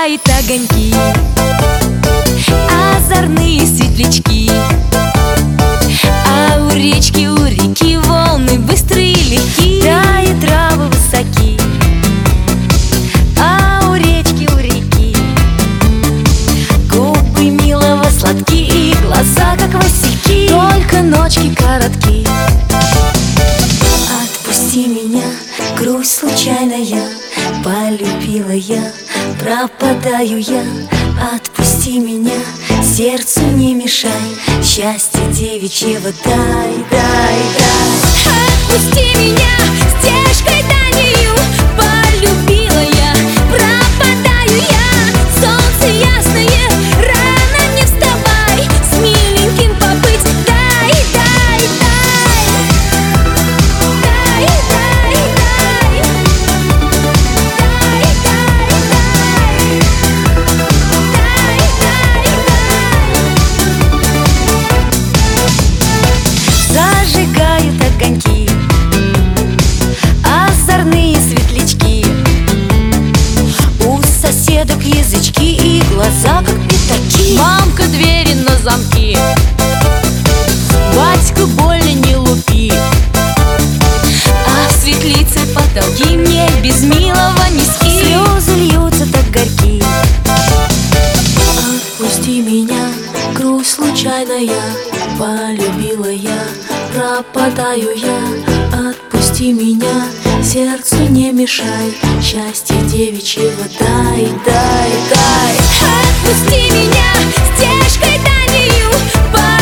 зажигает огоньки, озорные светлячки. А у речки, у реки волны быстрые и легки, тают травы высоки. А у речки, у реки губы милого сладки и глаза как васильки, только ночки коротки. Отпусти меня, грусть случайная, полюбила я, пропадаю я. Отпусти меня, сердцу не мешай, счастье девичьего дай, дай, дай. Отпусти меня, стежкой дальнею, полюбила я, пропадаю я. Солнце ясное, рано не вставай, с миленьким побыть дай, дай, дай. Дай, дай, дай. Дай, дай, дай. Зажигают огоньки, озорные светлячки. У соседок язычки и глаза как пятаки. Мамка, двери на замки, батька, больно не лупи. А в светлице потолки мне без милого низки. Слезы льются так горьки. Отпусти меня, грусть случайная, полюбила я, пропадаю я. Отпусти меня, сердцу не мешай, счастье девичьего дай, дай, дай. Отпусти меня, стежкой дальнею,